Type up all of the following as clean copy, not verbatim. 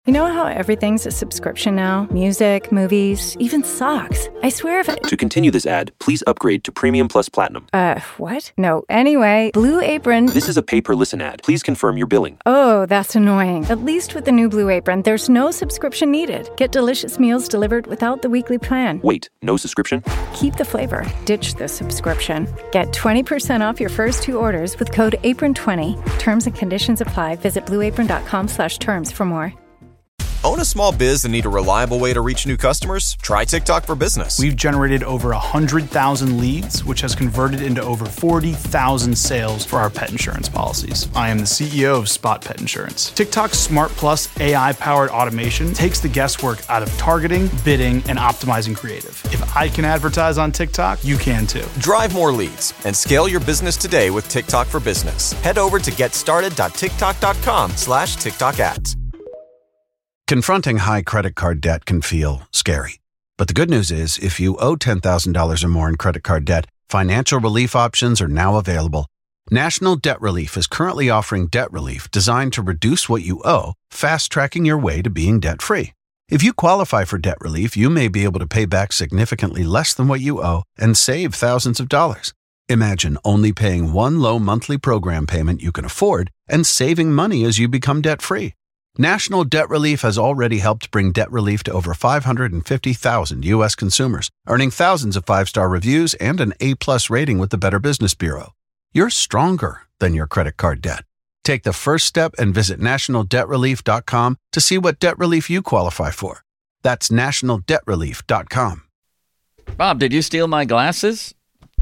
You know how everything's a subscription now? Music, movies, even socks. I swear if To continue this ad, please upgrade to Premium Plus Platinum. What? No. Anyway, Blue Apron... This is a pay-per-listen ad. Please confirm your billing. Oh, that's annoying. At least with the new Blue Apron, there's no subscription needed. Get delicious meals delivered without the weekly plan. Wait, no subscription? Keep the flavor. Ditch the subscription. Get 20% off your first 2 orders with code APRON20. Terms and conditions apply. Visit blueapron.com/terms for more. Own a small biz and need a reliable way to reach new customers? Try TikTok for Business. We've generated over 100,000 leads, which has converted into over 40,000 sales for our pet insurance policies. I am the CEO of Spot Pet Insurance. TikTok's Smart Plus AI-powered automation takes the guesswork out of targeting, bidding, and optimizing creative. If I can advertise on TikTok, you can too. Drive more leads and scale your business today with TikTok for Business. Head over to getstarted.tiktok.com/TikTok ads. Confronting high credit card debt can feel scary. But the good news is, if you owe $10,000 or more in credit card debt, financial relief options are now available. National Debt Relief is currently offering debt relief designed to reduce what you owe, fast-tracking your way to being debt-free. If you qualify for debt relief, you may be able to pay back significantly less than what you owe and save thousands of dollars. Imagine only paying one low monthly program payment you can afford and saving money as you become debt-free. National Debt Relief has already helped bring debt relief to over 550,000 U.S. consumers, earning thousands of 5-star reviews and an A-plus rating with the Better Business Bureau. You're stronger than your credit card debt. Take the first step and visit nationaldebtrelief.com to see what debt relief you qualify for. That's nationaldebtrelief.com. Bob, did you steal my glasses?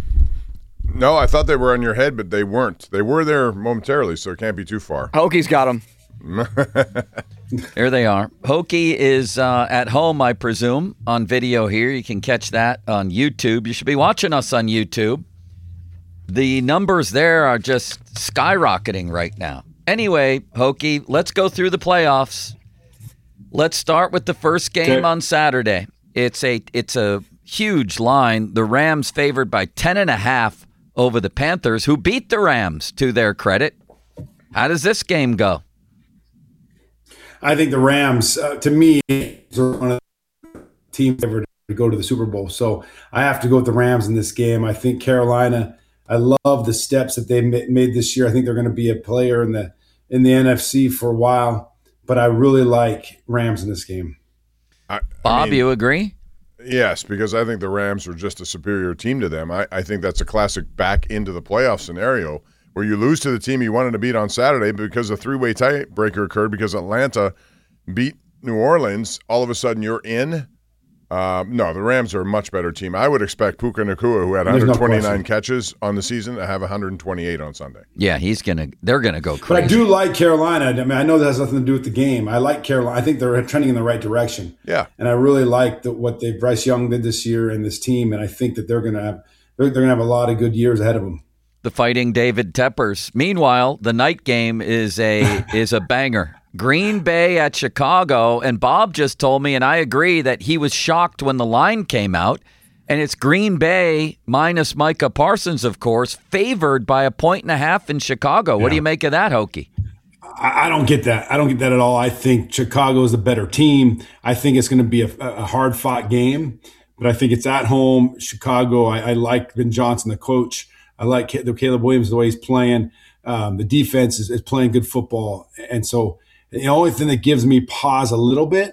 No, I thought they were on your head, but they weren't. They were there momentarily, so it can't be too far. Hoki's got them. Here they are. Hokie is at home, I presume, on video here. You can catch that on YouTube. You should be watching us on YouTube. The numbers there are just skyrocketing right now. Anyway, Hokie, let's go through the playoffs. Let's start with the first game on Saturday. It's a huge line. The Rams favored by 10.5 over the Panthers, who beat the Rams, to their credit. How does this game go? I think the Rams, to me, are one of the teams ever to go to the Super Bowl. So I have to go with the Rams in this game. I think Carolina, I love the steps that they made this year. I think they're going to be a player in the NFC for a while. But I really like Rams in this game. Bob, you agree? Yes, because I think the Rams are just a superior team to them. I think that's a classic back into the playoff scenario where you lose to the team you wanted to beat on Saturday because a 3-way tiebreaker occurred because Atlanta beat New Orleans. All of a sudden, you're in. No, the Rams are a much better team. I would expect Puka Nacua, who had 129 catches on the season, to have 128 on Sunday. Yeah, they're gonna go crazy. But I do like Carolina. I mean, I know that has nothing to do with the game. I like Carolina. I think they're trending in the right direction. Yeah, and I really like what Bryce Young did this year and this team. And I think that they're gonna have a lot of good years ahead of them. The Fighting David Teppers. Meanwhile, the night game is a banger. Green Bay at Chicago, and Bob just told me, and I agree, that he was shocked when the line came out, and it's Green Bay minus Micah Parsons, of course, favored by 1.5 in Chicago. What do you make of that, Hokie? I don't get that. I don't get that at all. I think Chicago is the better team. I think it's going to be a hard-fought game, but I think it's at home. Chicago, I like Ben Johnson, the coach. I like Caleb Williams, the way he's playing. The defense is playing good football. And so the only thing that gives me pause a little bit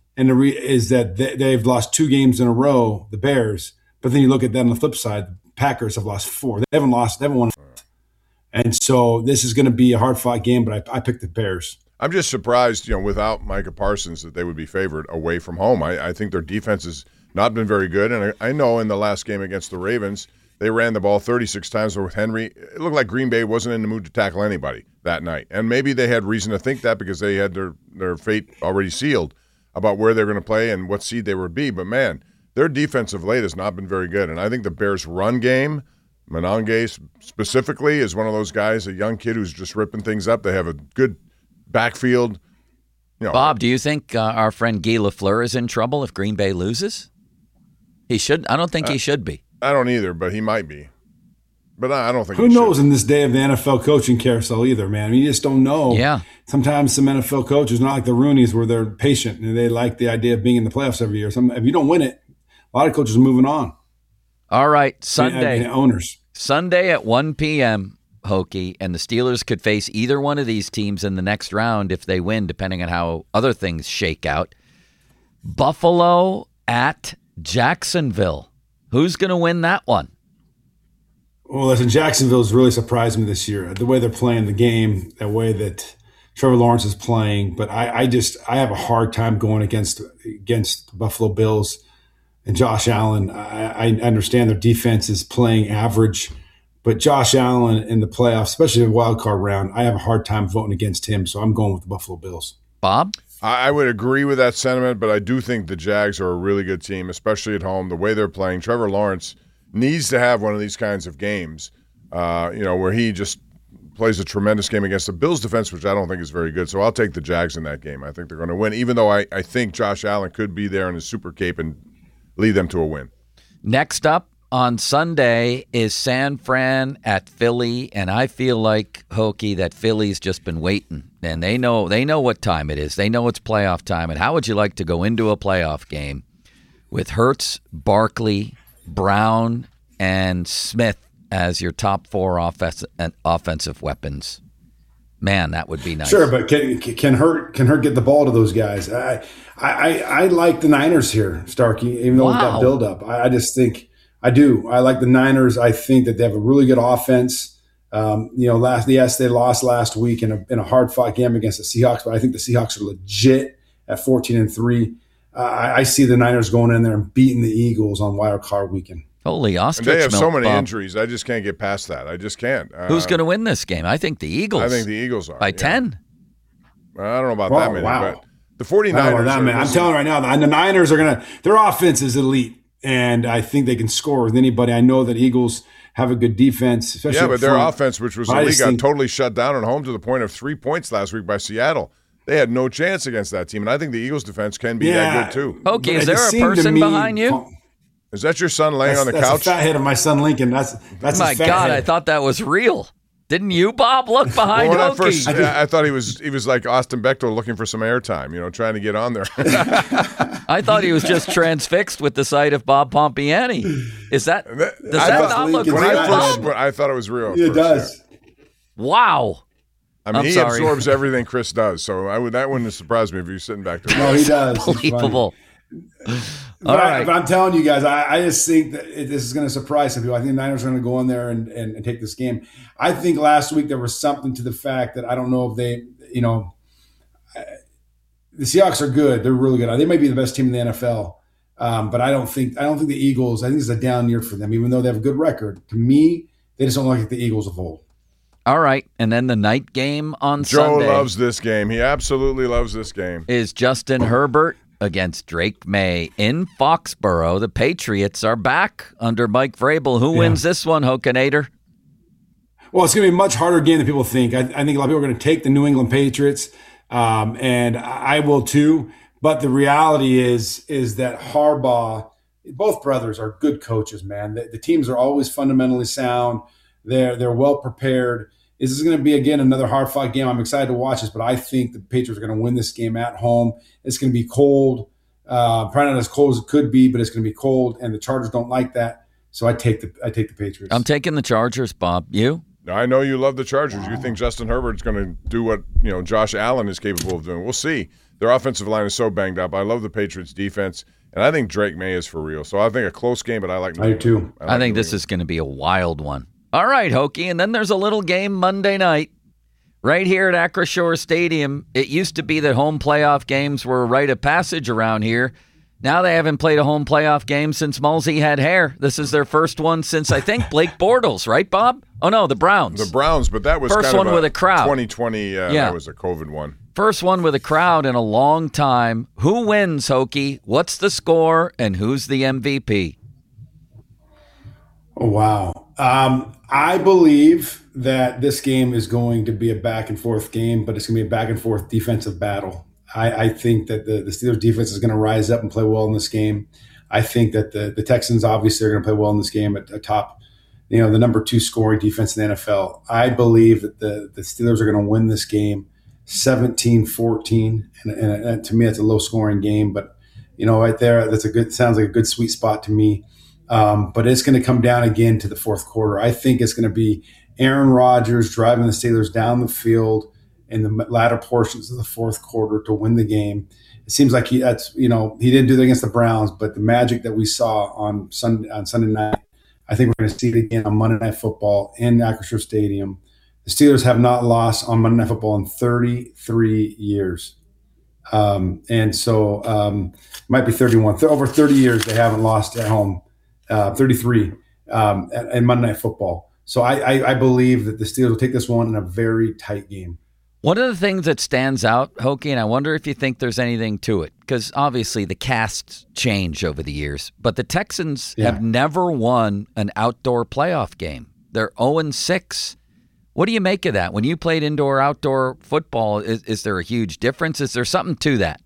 is that they've lost 2 games in a row, the Bears. But then you look at that on the flip side, the Packers have lost 4. They haven't won. And so this is going to be a hard-fought game, but I picked the Bears. I'm just surprised, without Micah Parsons, that they would be favored away from home. I think their defense has not been very good. And I know in the last game against the Ravens, they ran the ball 36 times with Henry. It looked like Green Bay wasn't in the mood to tackle anybody that night. And maybe they had reason to think that because they had their fate already sealed about where they're going to play and what seed they would be. But, man, their defense of late has not been very good. And I think the Bears' run game, Monange specifically, is one of those guys, a young kid who's just ripping things up. They have a good backfield. Bob, do you think our friend Guy Lafleur is in trouble if Green Bay loses? He should. I don't think he should be. I don't either, but he might be. But I don't think who knows in this day of the NFL coaching carousel either, man. I mean, you just don't know. Yeah. Sometimes some NFL coaches, not like the Rooneys, where they're patient and they like the idea of being in the playoffs every year. If you don't win it, a lot of coaches are moving on. All right, Sunday. Owners. Sunday at 1 p.m., Hokie, and the Steelers could face either one of these teams in the next round if they win, depending on how other things shake out. Buffalo at Jacksonville. Who's going to win that one? Well, listen, Jacksonville's really surprised me this year. The way they're playing the game, the way that Trevor Lawrence is playing. But I have a hard time going against the Buffalo Bills and Josh Allen. I understand their defense is playing average, but Josh Allen in the playoffs, especially the wild card round, I have a hard time voting against him. So I'm going with the Buffalo Bills. Bob? I would agree with that sentiment, but I do think the Jags are a really good team, especially at home. The way they're playing, Trevor Lawrence needs to have one of these kinds of games, where he just plays a tremendous game against the Bills defense, which I don't think is very good. So I'll take the Jags in that game. I think they're going to win, even though I think Josh Allen could be there in his super cape and lead them to a win. Next up on Sunday is San Fran at Philly, and I feel like, Hokie, that Philly's just been waiting, and they know what time it is. They know it's playoff time, and how would you like to go into a playoff game with Hurts, Barkley, Brown, and Smith as your top 4 offensive weapons? Man, that would be nice. Sure, but can Hurt get the ball to those guys? I like the Niners here, Starkey, even though we've got build up. I just think I do. I like the Niners. I think that they have a really good offense. They lost last week in a hard fought game against the Seahawks, but I think the Seahawks are legit at 14-3. I see the Niners going in there and beating the Eagles on wild card weekend. Holy ostrich! And they have so many Bob. injuries. I just can't get past that. I just can't. Who's going to win this game? I think the Eagles. I think the Eagles are by 10. I don't know about that many, but the 49ers. I'm telling you right now, the Niners are their offense is elite, and I think they can score with anybody. I know that Eagles have a good defense, especially but their offense, which was elite, got totally shut down at home to the point of 3 points last week by Seattle. They had no chance against that team, and I think the Eagles' defense can be that good too. Okay, is there a person behind you? Is that your son laying on the couch? That's a fat head of my son Lincoln. That's my God! I thought that was real. Didn't you, Bob? Look behind Hokie. I thought he was like Austin Bechtel looking for some airtime, trying to get on there. I thought he was just transfixed with the sight of Bob Pompiani. Does that not look real? I thought it was real. It does. Yeah. Wow. I mean, he absorbs everything Chris does, so that wouldn't have surprised me if he was sitting back there. No, he does. Unbelievable. But I'm telling you guys, I just think that this is going to surprise some people. I think the Niners are going to go in there and take this game. I think last week there was something to the fact that I don't know if they, the Seahawks are good. They're really good. They might be the best team in the NFL, but I don't think the Eagles. I think it's a down year for them, even though they have a good record. To me, they just don't look like the Eagles of old. All right, and then the night game on Sunday. Joe loves this game. He absolutely loves this game. Is Justin Herbert against Drake May in Foxborough. The Patriots are back under Mike Vrabel. Who wins this one, Hokanator? Well, it's going to be a much harder game than people think. I think a lot of people are going to take the New England Patriots, and I will too. But the reality is that Harbaugh, both brothers are good coaches, man. The teams are always fundamentally sound. They're well prepared. This is going to be, again, another hard-fought game. I'm excited to watch this, but I think the Patriots are going to win this game at home. It's going to be cold. Probably not as cold as it could be, but it's going to be cold, and the Chargers don't like that. So I take the Patriots. I'm taking the Chargers, Bob. You? I know you love the Chargers. You think Justin Herbert's going to do what Josh Allen is capable of doing. We'll see. Their offensive line is so banged up. I love the Patriots' defense, and I think Drake May is for real. So I think a close game, but I like New England. I do too. I think this is going to be a wild one. All right, Hokie, and then there's a little game Monday night right here at Acrisure Stadium. It used to be that home playoff games were a rite of passage around here. Now they haven't played a home playoff game since Mulsey had hair. This is their first one since, I think, Blake Bortles, right, Bob? Oh, no, the Browns. The Browns, but that was first kind one of with a crowd. 2020, that was a COVID one. First one with a crowd in a long time. Who wins, Hokie? What's the score, and who's the MVP? Oh, wow. I believe that this game is going to be a back-and-forth game, but it's going to be a back-and-forth defensive battle. I think that the Steelers' defense is going to rise up and play well in this game. I think that the Texans obviously are going to play well in this game at a top the number 2 scoring defense in the NFL. I believe that the Steelers are going to win this game 17-14, and to me, it's a low-scoring game. But right there, sounds like a good sweet spot to me. But it's going to come down again to the fourth quarter. I think it's going to be Aaron Rodgers driving the Steelers down the field in the latter portions of the fourth quarter to win the game. It seems like he didn't do that against the Browns, but the magic that we saw on Sunday night, I think we're going to see it again on Monday Night Football in Acrisure Stadium. The Steelers have not lost on Monday Night Football in 33 years. And so it might be 31. Over 30 years they haven't lost at home, 33 in Monday Night Football. So I believe that the Steelers will take this one in a very tight game. One of the things that stands out, Hokie, and I wonder if you think there's anything to it, because obviously the casts change over the years, but the Texans have never won an outdoor playoff game. They're 0-6. What do you make of that? When you played indoor-outdoor football, is there a huge difference? Is there something to that?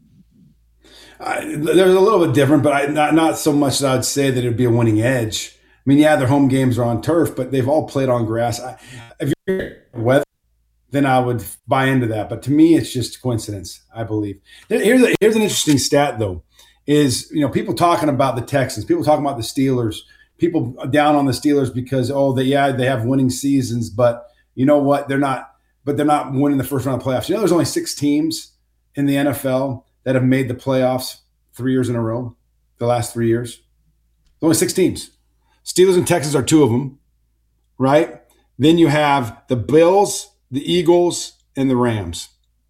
There's a little bit different, but not so much that I'd say that it'd be a winning edge. I mean, their home games are on turf, but they've all played on grass. If you're weather, then I would buy into that. But to me, it's just coincidence, I believe. Here's an interesting stat, though, is, people talking about the Texans, people talking about the Steelers, people down on the Steelers because, they have winning seasons, but you know what? They're not winning the first round of playoffs. There's only 6 teams in the NFL that have made the playoffs 3 years in a row, the last 3 years. There's only 6 teams. Steelers and Texans are 2 of them, right? Then you have the Bills, the Eagles, and the Rams.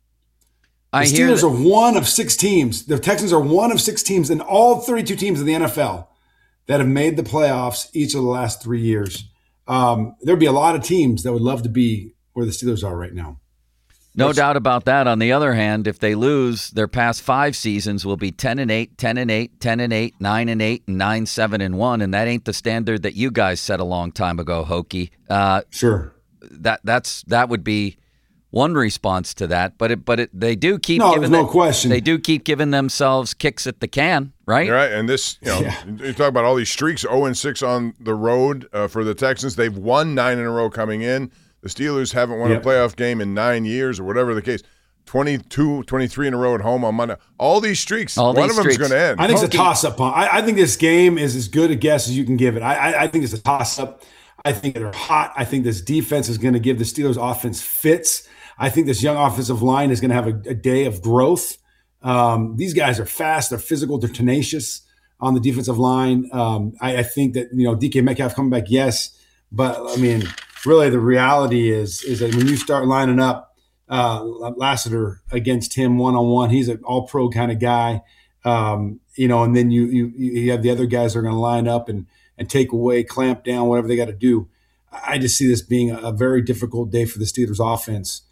The Steelers are one of 6 teams. The Texans are one of 6 teams in all 32 teams in the NFL that have made the playoffs each of the last 3 years. There'd be a lot of teams that would love to be where the Steelers are right now. No doubt about that. On the other hand, if they lose, their past 5 seasons will be 10-8, 10-8, 10-8, 9-8, and 9-7-1, and that ain't the standard that you guys set a long time ago, Hokie. Sure. That would be one response to that, but they do keep no question. They do keep giving themselves kicks at the can, right? You're right, and this, you talk about all these streaks, 0-6 on the road for the Texans. They've won 9 in a row coming in. The Steelers haven't won a playoff game in 9 years or whatever the case. 22, 23 in a row at home on Monday. All these streaks, one of them is going to end. I think it's a toss-up. I think this game is as good a guess as you can give it. I think it's a toss-up. I think they're hot. I think this defense is going to give the Steelers offense fits. I think this young offensive line is going to have a day of growth. These guys are fast. They're physical. They're tenacious on the defensive line. I think that, DK Metcalf coming back, yes. But, I mean, really the reality is that when you start lining up Lassiter against him one-on-one, he's an all-pro kind of guy. And then you have the other guys that are going to line up and take away, clamp down, whatever they got to do. I just see this being a very difficult day for the Steelers offense.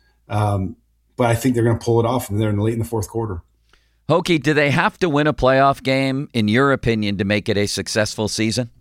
But I think they're going to pull it off, and they're late in the fourth quarter. Hokie, do they have to win a playoff game, in your opinion, to make it a successful season?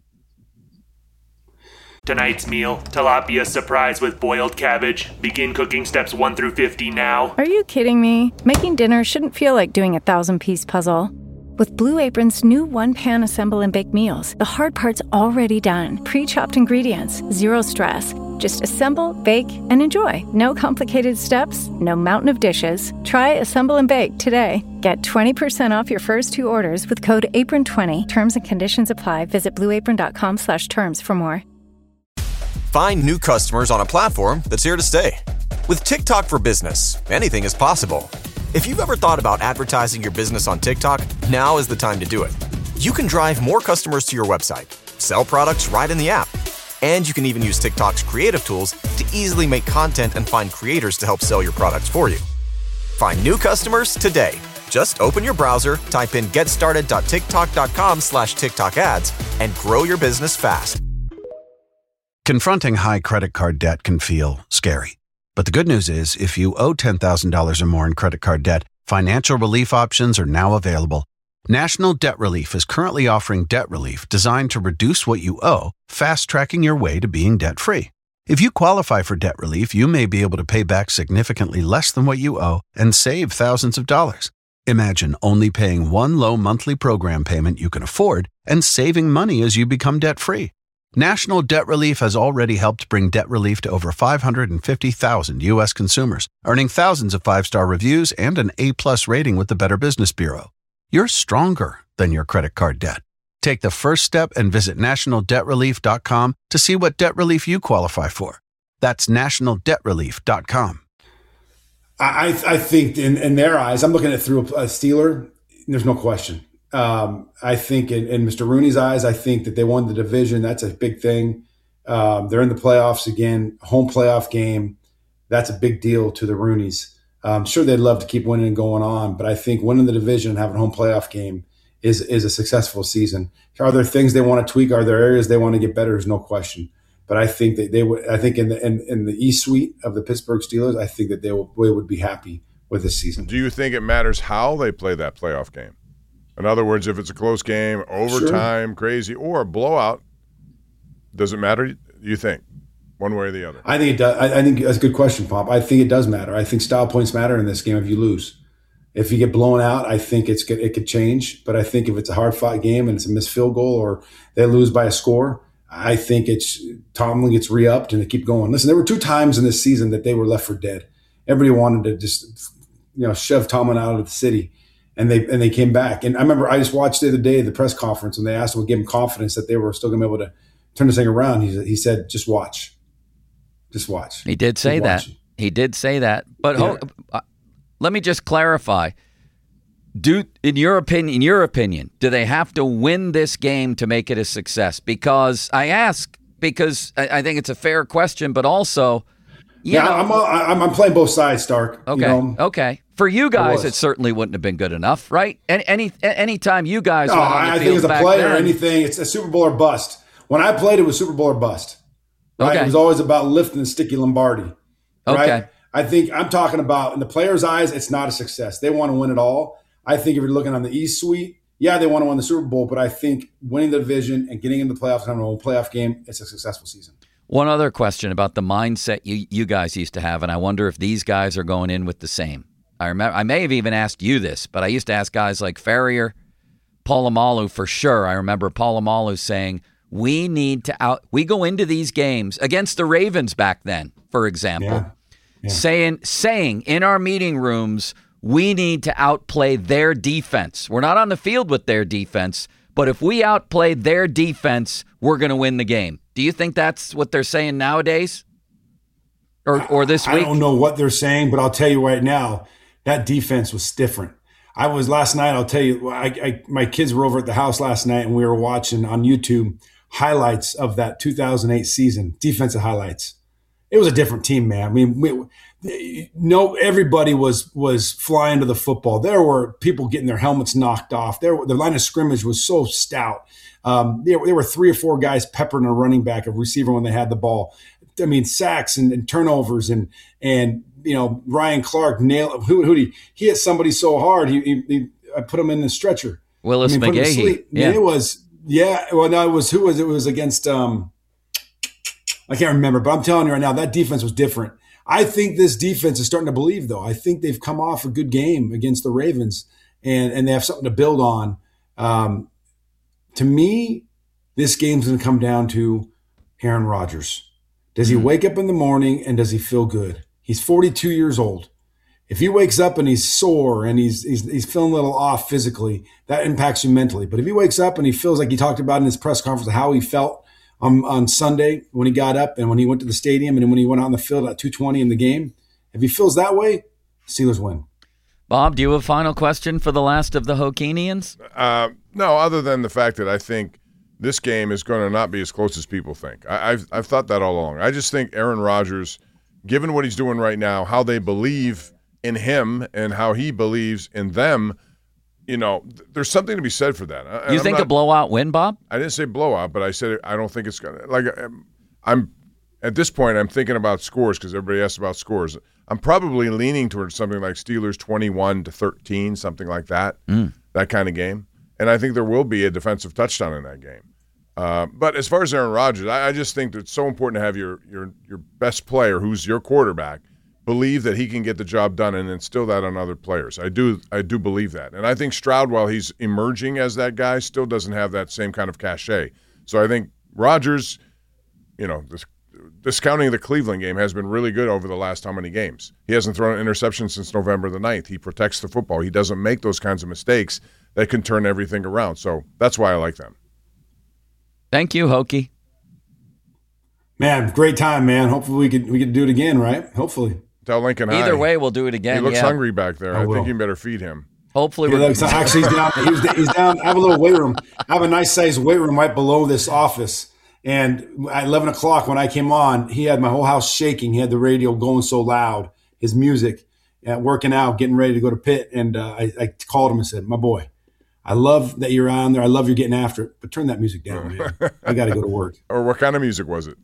Tonight's meal, tilapia surprise with boiled cabbage. Begin cooking steps 1 through 50 now. Are you kidding me? Making dinner shouldn't feel like doing a 1,000-piece puzzle. With Blue Apron's new one-pan assemble and bake meals, the hard part's already done. Pre-chopped ingredients, zero stress. Just assemble, bake, and enjoy. No complicated steps, no mountain of dishes. Try Assemble and Bake today. Get 20% off your first 2 orders with code APRON20. Terms and conditions apply. Visit blueapron.com/terms for more. Find new customers on a platform that's here to stay. With TikTok for Business, anything is possible. If you've ever thought about advertising your business on TikTok, now is the time to do it. You can drive more customers to your website, sell products right in the app, and you can even use TikTok's creative tools to easily make content and find creators to help sell your products for you. Find new customers today. Just open your browser, type in getstarted.tiktok.com/TikTok ads, and grow your business fast. Confronting high credit card debt can feel scary. But the good news is, if you owe $10,000 or more in credit card debt, financial relief options are now available. National Debt Relief is currently offering debt relief designed to reduce what you owe, fast-tracking your way to being debt-free. If you qualify for debt relief, you may be able to pay back significantly less than what you owe and save thousands of dollars. Imagine only paying one low monthly program payment you can afford and saving money as you become debt-free. National Debt Relief has already helped bring debt relief to over 550,000 U.S. consumers, earning thousands of 5-star reviews and an A-plus rating with the Better Business Bureau. You're stronger than your credit card debt. Take the first step and visit nationaldebtrelief.com to see what debt relief you qualify for. That's nationaldebtrelief.com. I think in their eyes, I'm looking at it through a Steeler. There's no question. I think in Mr. Rooney's eyes, I think that they won the division. That's a big thing. They're in the playoffs again, home playoff game. That's a big deal to the Rooneys. I'm sure they'd love to keep winning and going on, but I think winning the division and having a home playoff game is a successful season. Are there things they want to tweak? Are there areas they want to get better? There's no question. But I think that they would. I think in the East Suite of the Pittsburgh Steelers, I think that they would be happy with this season. Do you think it matters how they play that playoff game? In other words, if it's a close game, overtime, crazy, or a blowout, does it matter, do you think, one way or the other? I think it does. I think that's a good question, Pop. I think it does matter. I think style points matter in this game if you lose. If you get blown out, I think it could change. But I think if it's a hard-fought game and it's a missed field goal or they lose by a score, I think Tomlin gets re-upped and they keep going. Listen, there were 2 times in this season that they were left for dead. Everybody wanted to just shove Tomlin out of the city. And they came back. And I remember I just watched the other day the press conference, and they asked him, give him confidence that they were still going to be able to turn this thing around. He said, just watch. Just watch. He did say that. He did say that. But let me just clarify. In your opinion, do they have to win this game to make it a success? Because I ask because I think it's a fair question, but also I'm playing both sides, Stark. Okay. Okay. For you guys, it certainly wouldn't have been good enough, right? Any time you guys went on the I field think as a back player then, or anything, it's a Super Bowl or bust. When I played, it was Super Bowl or bust. Right? Okay. It was always about lifting the sticky Lombardi. Right? Okay. I think I'm talking about in the players' eyes, it's not a success. They want to win it all. I think if you're looking on the East Suite, they want to win the Super Bowl, but I think winning the division and getting into the playoffs and having a whole playoff game, it's a successful season. One other question about the mindset you guys used to have, and I wonder if these guys are going in with the same. I may have even asked you this, but I used to ask guys like Farrier, Polamalu for sure. I remember Polamalu saying, we go into these games against the Ravens back then, for example, saying in our meeting rooms, we need to outplay their defense. We're not on the field with their defense, but if we outplay their defense, we're going to win the game. Do you think that's what they're saying nowadays or this week? I don't know what they're saying, but I'll tell you right now, that defense was different. Last night, I'll tell you, my kids were over at the house last night, and we were watching on YouTube highlights of that 2008 season, defensive highlights. It was a different team, man. I mean, everybody was flying to the football. There were people getting their helmets knocked off. The line of scrimmage was so stout. There were 3 or 4 guys peppering a running back, a receiver when they had the ball. I mean, sacks and turnovers and Ryan Clark nailed he hit somebody so hard I put him in the stretcher. Willis McGahee. Yeah. It was it was against I can't remember, but I'm telling you right now, that defense was different. I think this defense is starting to believe, though. I think they've come off a good game against the Ravens, and they have something to build on. To me, this game's going to come down to Aaron Rodgers. Does he wake up in the morning and does he feel good? He's 42 years old. If he wakes up and he's sore and he's feeling a little off physically, that impacts you mentally. But if he wakes up and he feels like he talked about in his press conference how he felt on Sunday when he got up and when he went to the stadium and when he went out on the field at 2:20 in the game, if he feels that way, Steelers win. Bob, do you have a final question for the last of the Hokenians? No, other than the fact that I think this game is going to not be as close as people think. I've thought that all along. I just think Aaron Rodgers, given what he's doing right now, how they believe in him and how he believes in them, there's something to be said for that. You think a blowout win, Bob? I didn't say blowout, but I said I don't think it's going to. I'm at this point, I'm thinking about scores because everybody asks about scores. I'm probably leaning towards something like Steelers 21-13, something like that, that kind of game. And I think there will be a defensive touchdown in that game. But as far as Aaron Rodgers, I just think that it's so important to have your best player, who's your quarterback, believe that he can get the job done and instill that on other players. I do believe that. And I think Stroud, while he's emerging as that guy, still doesn't have that same kind of cachet. So I think Rodgers discounting the Cleveland game, has been really good over the last how many games? He hasn't thrown an interception since November the 9th. He protects the football. He doesn't make those kinds of mistakes that can turn everything around. So that's why I like them. Thank you, Hokie. Man, great time, man. Hopefully we could do it again, right? Hopefully. Tell Lincoln Either way, we'll do it again. He looks hungry back there. I think you better feed him. Hopefully, actually he's down. He's down. I have a little weight room. I have a nice sized weight room right below this office. And at 11 o'clock when I came on, he had my whole house shaking. He had the radio going so loud, his music, working out, getting ready to go to Pitt. And I called him and said, "My boy, I love that you're on there. I love you're getting after it, but turn that music down, man. I got to go to work." Or what kind of music was it?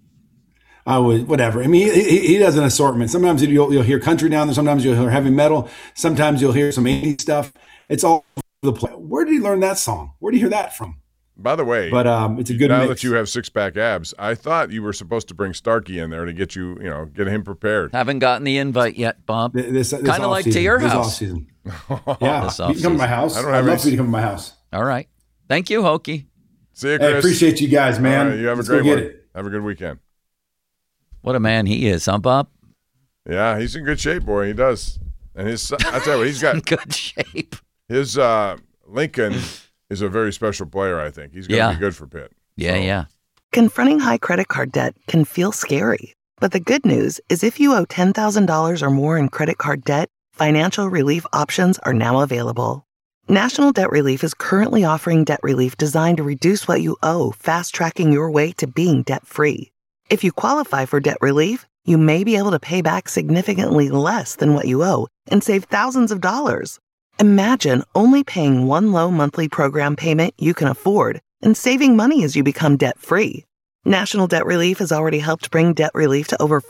Whatever. I mean, he does an assortment. Sometimes you'll hear country down there. Sometimes you'll hear heavy metal. Sometimes you'll hear some 80s stuff. It's all over the place. Where did he learn that song? Where did he hear that from? By the way, but it's a good now mix. That you have six-pack abs, I thought you were supposed to bring Starkey in there to get you, get him prepared. Haven't gotten the invite yet, Bob. This kind of like to your house. This off-season. Yeah, you can come to my house. I'd love for you to come to my house. All right. Thank you, Hokie. See you, Chris. I appreciate you guys, man. All right, you have a great one. Have a good weekend. What a man he is, huh, Bob? Yeah, he's in good shape, boy. He does. And I tell you what, he's got in good shape. His Lincoln is a very special player, I think. He's going to be good for Pitt. Yeah. Confronting high credit card debt can feel scary. But the good news is if you owe $10,000 or more in credit card debt, financial relief options are now available. National Debt Relief is currently offering debt relief designed to reduce what you owe, fast-tracking your way to being debt-free. If you qualify for debt relief, you may be able to pay back significantly less than what you owe and save thousands of dollars. Imagine only paying one low monthly program payment you can afford and saving money as you become debt-free. National Debt Relief has already helped bring debt relief to over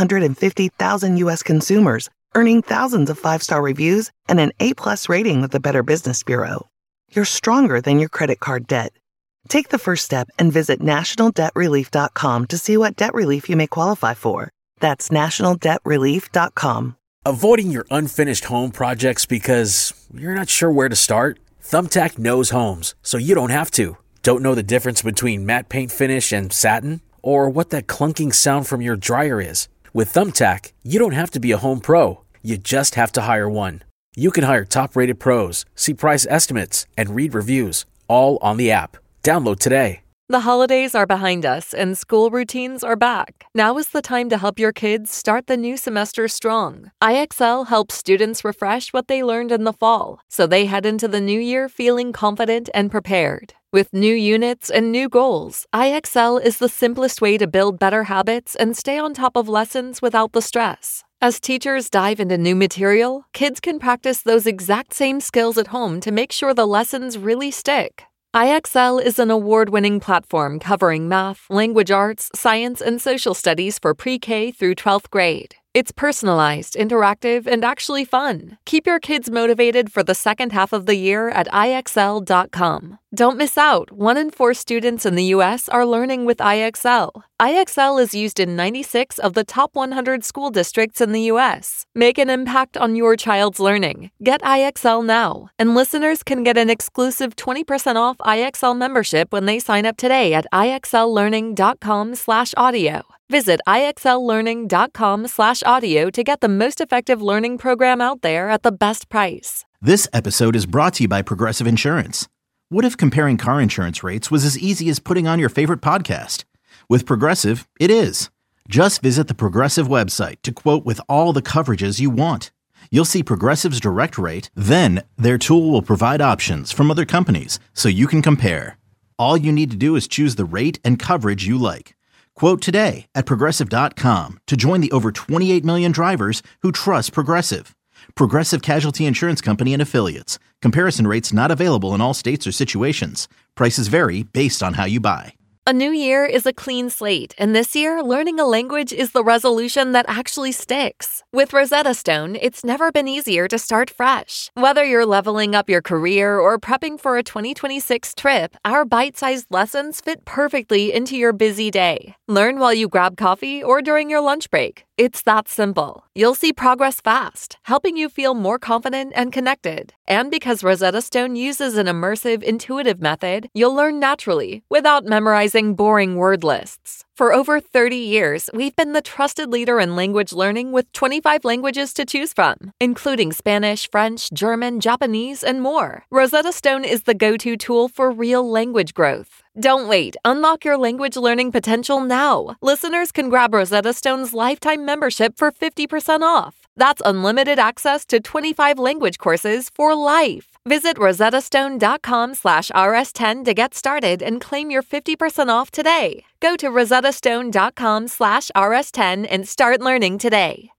550,000 U.S. consumers, earning thousands of 5-star reviews and an A+ rating with the Better Business Bureau. You're stronger than your credit card debt. Take the first step and visit nationaldebtrelief.com to see what debt relief you may qualify for. That's nationaldebtrelief.com. Avoiding your unfinished home projects because you're not sure where to start? Thumbtack knows homes, so you don't have to. Don't know the difference between matte paint finish and satin? Or what that clunking sound from your dryer is? With Thumbtack, you don't have to be a home pro. You just have to hire one. You can hire top-rated pros, see price estimates, and read reviews, all on the app. Download today. The holidays are behind us and school routines are back. Now is the time to help your kids start the new semester strong. IXL helps students refresh what they learned in the fall, so they head into the new year feeling confident and prepared. With new units and new goals, IXL is the simplest way to build better habits and stay on top of lessons without the stress. As teachers dive into new material, kids can practice those exact same skills at home to make sure the lessons really stick. IXL is an award-winning platform covering math, language arts, science, and social studies for pre-K through 12th grade. It's personalized, interactive, and actually fun. Keep your kids motivated for the second half of the year at IXL.com. Don't miss out. 1 in 4 students in the U.S. are learning with IXL. IXL is used in 96 of the top 100 school districts in the U.S. Make an impact on your child's learning. Get IXL now. And listeners can get an exclusive 20% off IXL membership when they sign up today at IXLlearning.com/audio. Visit IXLlearning.com/audio to get the most effective learning program out there at the best price. This episode is brought to you by Progressive Insurance. What if comparing car insurance rates was as easy as putting on your favorite podcast? With Progressive, it is. Just visit the Progressive website to quote with all the coverages you want. You'll see Progressive's direct rate, then their tool will provide options from other companies so you can compare. All you need to do is choose the rate and coverage you like. Quote today at Progressive.com to join the over 28 million drivers who trust Progressive. Progressive Casualty Insurance Company and Affiliates. Comparison rates not available in all states or situations. Prices vary based on how you buy. A new year is a clean slate, and this year, learning a language is the resolution that actually sticks. With Rosetta Stone, it's never been easier to start fresh. Whether you're leveling up your career or prepping for a 2026 trip, our bite-sized lessons fit perfectly into your busy day. Learn while you grab coffee or during your lunch break. It's that simple. You'll see progress fast, helping you feel more confident and connected. And because Rosetta Stone uses an immersive, intuitive method, you'll learn naturally without memorizing boring word lists. For over 30 years, we've been the trusted leader in language learning with 25 languages to choose from, including Spanish, French, German, Japanese, and more. Rosetta Stone is the go-to tool for real language growth. Don't wait. Unlock your language learning potential now. Listeners can grab Rosetta Stone's lifetime membership for 50% off. That's unlimited access to 25 language courses for life. Visit rosettastone.com/rs10 to get started and claim your 50% off today. Go to rosettastone.com/rs10 and start learning today.